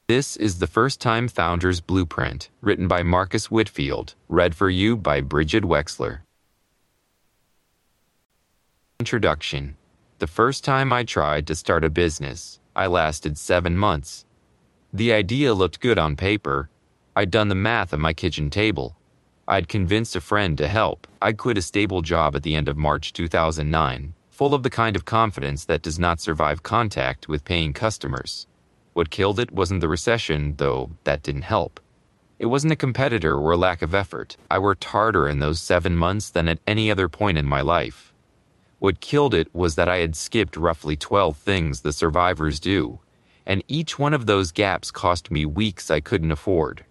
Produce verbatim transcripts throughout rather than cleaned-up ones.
This is the First Time Founder's Blueprint, written by Marcus Whitfield, read for you by Bridget Wexler. Introduction. The first time I tried to start a business, I lasted seven months. The idea looked good on paper. I'd done the math at my kitchen table. I'd convinced a friend to help. I'd quit a stable job at the end of March two thousand nine, full of the kind of confidence that does not survive contact with paying customers. What killed it wasn't the recession, though that didn't help. It wasn't a competitor or a lack of effort. I worked harder in those seven months than at any other point in my life. What killed it was that I had skipped roughly twelve things the survivors do, and each one of those gaps cost me weeks I couldn't afford.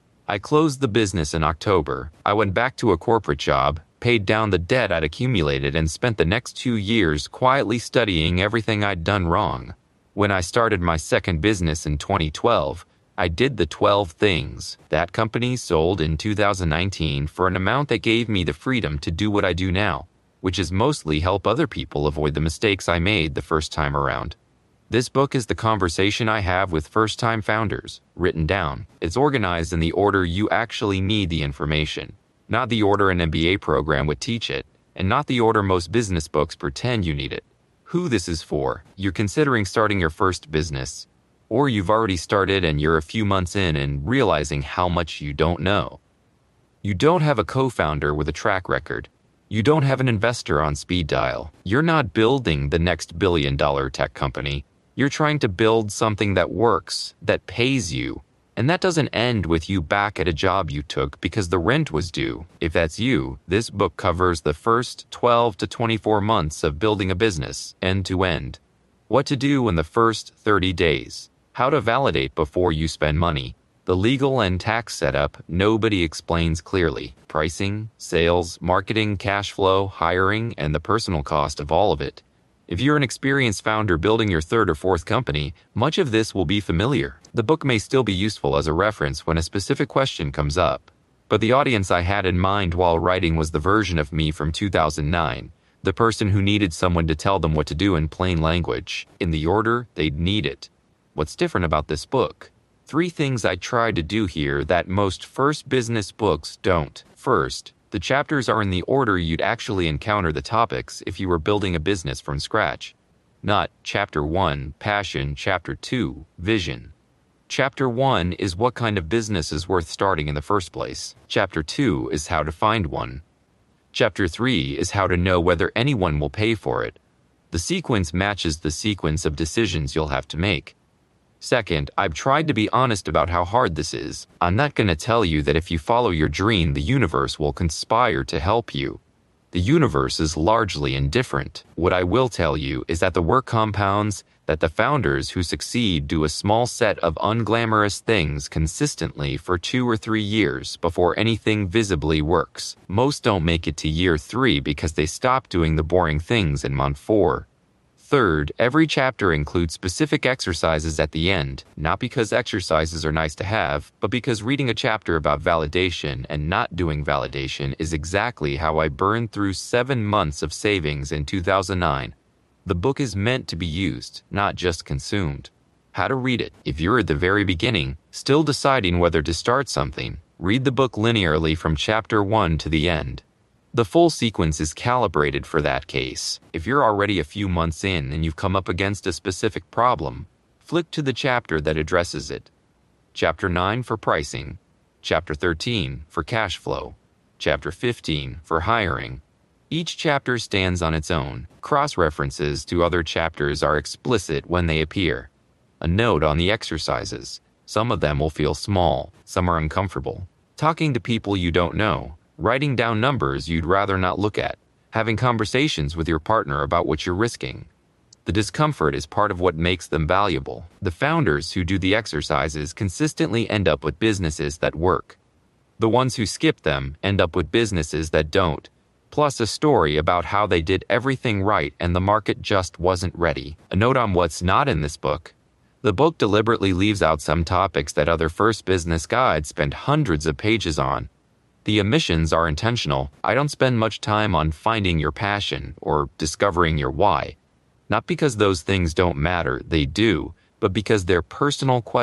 I closed the business in October. I went back to a corporate job, paid down the debt I'd accumulated, and spent the next two years quietly studying everything I'd done wrong. When I started my second business in twenty twelve, I did the twelve things. That company sold in two thousand nineteen for an amount that gave me the freedom to do what I do now, which is mostly help other people avoid the mistakes I made the first time around. This book is the conversation I have with first-time founders, written down. It's organized in the order you actually need the information, not the order an M B A program would teach it, and not the order most business books pretend you need it. Who this is for: you're considering starting your first business, or you've already started and you're a few months in and realizing how much you don't know. You don't have a co-founder with a track record. You don't have an investor on speed dial. You're not building the next billion-dollar tech company. You're trying to build something that works, that pays you. And that doesn't end with you back at a job you took because the rent was due. If that's you, this book covers the first twelve to twenty-four months of building a business, end to end. What to do in the first thirty days. How to validate before you spend money. The legal and tax setup nobody explains clearly. Pricing, sales, marketing, cash flow, hiring, and the personal cost of all of it. If you're an experienced founder building your third or fourth company, much of this will be familiar. The book may still be useful as a reference when a specific question comes up. But the audience I had in mind while writing was the version of me from two thousand nine, the person who needed someone to tell them what to do in plain language, in the order they'd need it. What's different about this book? Three things I tried to do here that most first business books don't. First, the chapters are in the order you'd actually encounter the topics if you were building a business from scratch. Not Chapter one, Passion, Chapter two, Vision. Chapter one is what kind of business is worth starting in the first place. Chapter two is how to find one. Chapter three is how to know whether anyone will pay for it. The sequence matches the sequence of decisions you'll have to make. Second, I've tried to be honest about how hard this is. I'm not going to tell you that if you follow your dream, the universe will conspire to help you. The universe is largely indifferent. What I will tell you is that the work compounds, that the founders who succeed do a small set of unglamorous things consistently for two or three years before anything visibly works. Most don't make it to year three because they stop doing the boring things in month four. Third, every chapter includes specific exercises at the end, not because exercises are nice to have, but because reading a chapter about validation and not doing validation is exactly how I burned through seven months of savings in two thousand nine. The book is meant to be used, not just consumed. How to read it. If you're at the very beginning, still deciding whether to start something, read the book linearly from chapter one to the end. The full sequence is calibrated for that case. If you're already a few months in and you've come up against a specific problem, flick to the chapter that addresses it. Chapter nine for pricing. Chapter thirteen for cash flow. Chapter fifteen for hiring. Each chapter stands on its own. Cross-references to other chapters are explicit when they appear. A note on the exercises. Some of them will feel small, some are uncomfortable. Talking to people you don't know. Writing down numbers you'd rather not look at, having conversations with your partner about what you're risking. The discomfort is part of what makes them valuable. The founders who do the exercises consistently end up with businesses that work. The ones who skip them end up with businesses that don't, plus a story about how they did everything right and the market just wasn't ready. A note on what's not in this book. The book deliberately leaves out some topics that other first business guides spend hundreds of pages on. The omissions are intentional. I don't spend much time on finding your passion or discovering your why. Not because those things don't matter, they do, but because they're personal questions